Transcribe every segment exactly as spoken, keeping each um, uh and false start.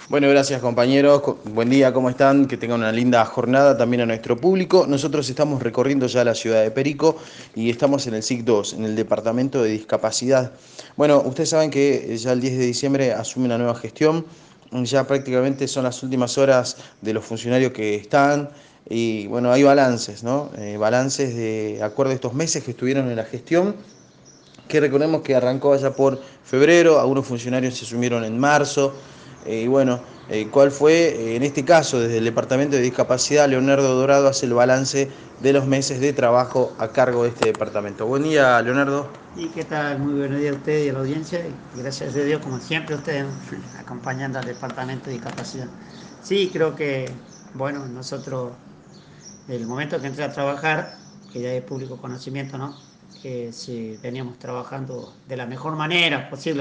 Bueno, gracias compañeros. Co- Buen día, ¿cómo están? Que tengan una linda jornada también a nuestro público. Nosotros estamos recorriendo ya la ciudad de Perico y estamos en el S I C dos, en el Departamento de Discapacidad. Bueno, ustedes saben que ya el diez de diciembre asume una nueva gestión. Ya prácticamente son las últimas horas de los funcionarios que están. Y bueno, hay balances, ¿no? Eh, balances de acuerdo a estos meses que estuvieron en la gestión, que recordemos que arrancó allá por febrero, algunos funcionarios se asumieron en marzo, eh, y bueno, eh, ¿cuál fue? Eh, en este caso, desde el Departamento de Discapacidad, Leonardo Dorado hace el balance de los meses de trabajo a cargo de este departamento. Buen día, Leonardo. ¿Y qué tal? Muy buenos días a ustedes y a la audiencia. Y gracias a Dios, como siempre, ustedes acompañando al Departamento de Discapacidad. Sí, creo que, bueno, nosotros, desde el momento que entré a trabajar, que ya es público conocimiento, ¿no? Que sí, veníamos trabajando de la mejor manera posible.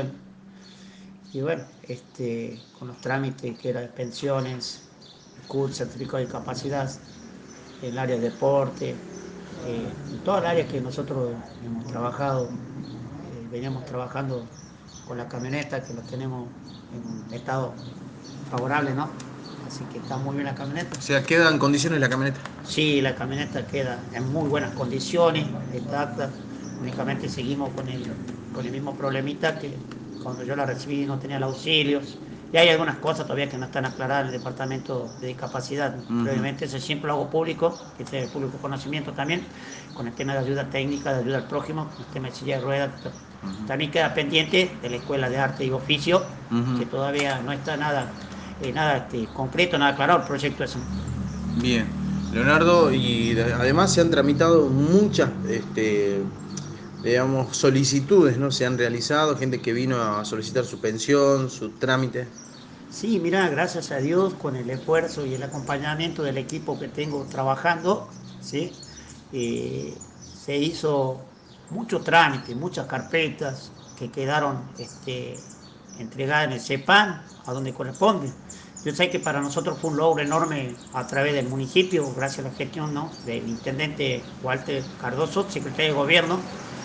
Y bueno, este, con los trámites que eran pensiones, C U R, certificado de discapacidad, en el área de deporte, eh, en toda el área que nosotros hemos trabajado, eh, veníamos trabajando con la camioneta, que lo tenemos en un estado favorable, ¿no? Así que está muy bien la camioneta. O sea, ¿queda en condiciones la camioneta? Sí, la camioneta queda en muy buenas condiciones, intacta. Únicamente seguimos con el, con el mismo problemita que cuando yo la recibí no tenía los auxilios. Y hay algunas cosas todavía que no están aclaradas en el departamento de discapacidad. Ujú. Previamente eso siempre lo hago público, que sea de público conocimiento también, con el tema de ayuda técnica, de ayuda al prójimo, con el tema de silla de ruedas. Ujú. También queda pendiente de la Escuela de Arte y Oficio, que Ujú. todavía no está nada, eh, nada este, concreto, nada aclarado el proyecto ese. Bien, Leonardo, y de- además se han tramitado muchas, este, digamos, solicitudes, ¿no? Se han realizado, gente que vino a solicitar su pensión, su trámite. Sí, mira, gracias a Dios, con el esfuerzo y el acompañamiento del equipo que tengo trabajando, ¿sí? Eh, se hizo mucho trámite, muchas carpetas que quedaron este, entregadas en el CEPAN, a donde corresponde. Yo sé que para nosotros fue un logro enorme a través del municipio, gracias a la gestión, ¿no?, del intendente Walter Cardoso, secretario de Gobierno,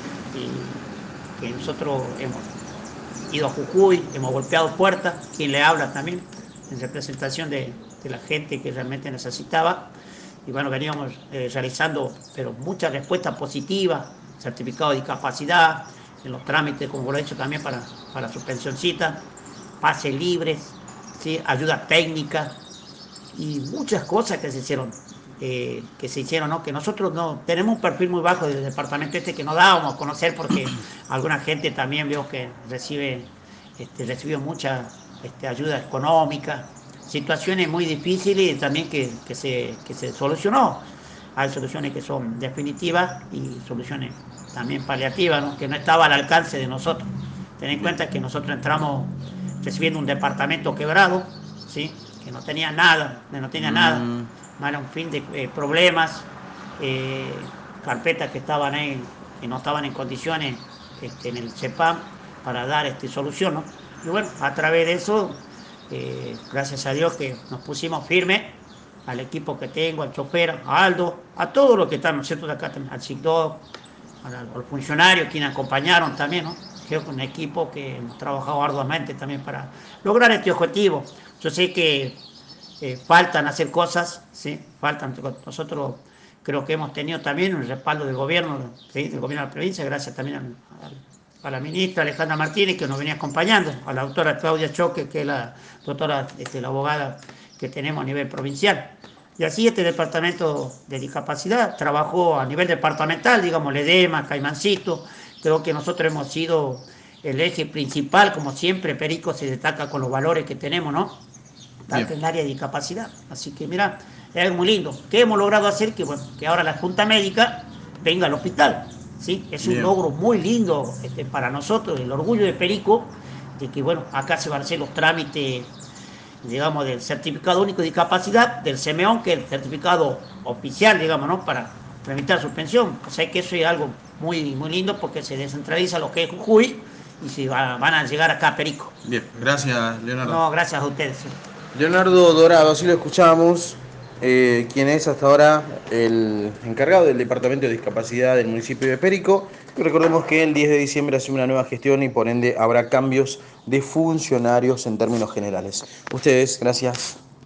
y que nosotros hemos ido a Jujuy, hemos golpeado puertas, quien le habla también, en representación de, de la gente que realmente necesitaba. Y bueno, veníamos eh, realizando pero muchas respuestas positivas, certificado de discapacidad, en los trámites, como lo he hecho también para, para su pensioncita, pases libres, ¿sí?, ayuda técnica y muchas cosas que se hicieron. Eh, que se hicieron, ¿no? Que nosotros no tenemos un perfil muy bajo del departamento este que no dábamos a conocer porque alguna gente también veo que recibe, este, recibió mucha este, ayuda económica, situaciones muy difíciles y también que, que, se, que se solucionó. Hay soluciones que son definitivas y soluciones también paliativas, ¿no?, que no estaba al alcance de nosotros. Ten en Bien. cuenta que nosotros entramos recibiendo un departamento quebrado, ¿sí?, que no tenía nada, no tenía nada, Mm. más era un fin de eh, problemas, eh, carpetas que estaban ahí, que no estaban en condiciones este, en el CEPAM para dar este, solución, ¿no? Y bueno, a través de eso, eh, gracias a Dios que nos pusimos firmes, al equipo que tengo, al chofer, a Aldo, a todos los que están, ¿no es cierto?, de acá, al S I C dos, a los funcionarios, quienes acompañaron también, ¿no? Creo que un equipo que hemos trabajado arduamente también para lograr este objetivo. Yo sé que eh, faltan hacer cosas, ¿sí? Faltan. Nosotros creo que hemos tenido también un respaldo del gobierno, ¿sí?, del gobierno de la provincia, gracias también al, al, a la ministra Alejandra Martínez, que nos venía acompañando, a la doctora Claudia Choque, que es la doctora, este, la abogada que tenemos a nivel provincial. Y así este departamento de discapacidad trabajó a nivel departamental, digamos, Ledema, Caimancito. Creo que nosotros hemos sido el eje principal, como siempre, Perico se destaca con los valores que tenemos, ¿no?, tanto Bien. en el área de discapacidad. Así que mira, es algo muy lindo. ¿Qué hemos logrado hacer? Que, bueno, que ahora la Junta Médica venga al hospital. ¿Sí? Es un Bien. logro muy lindo este, para nosotros, el orgullo de Perico, de que bueno, acá se van a hacer los trámites, digamos, del certificado único de discapacidad, del CEMEON, que es el certificado oficial, digamos, ¿no?, para tramitar su pensión. O sea que eso es algo muy, muy lindo porque se descentraliza lo que es Jujuy y se va, van a llegar acá a Perico. Bien, gracias, Leonardo. No, gracias a ustedes. Leonardo Dorado, así lo escuchamos. eh, quien es hasta ahora el encargado del Departamento de Discapacidad del municipio de Perico. Y recordemos que el diez de diciembre asume una nueva gestión y por ende habrá cambios de funcionarios en términos generales. Ustedes, gracias.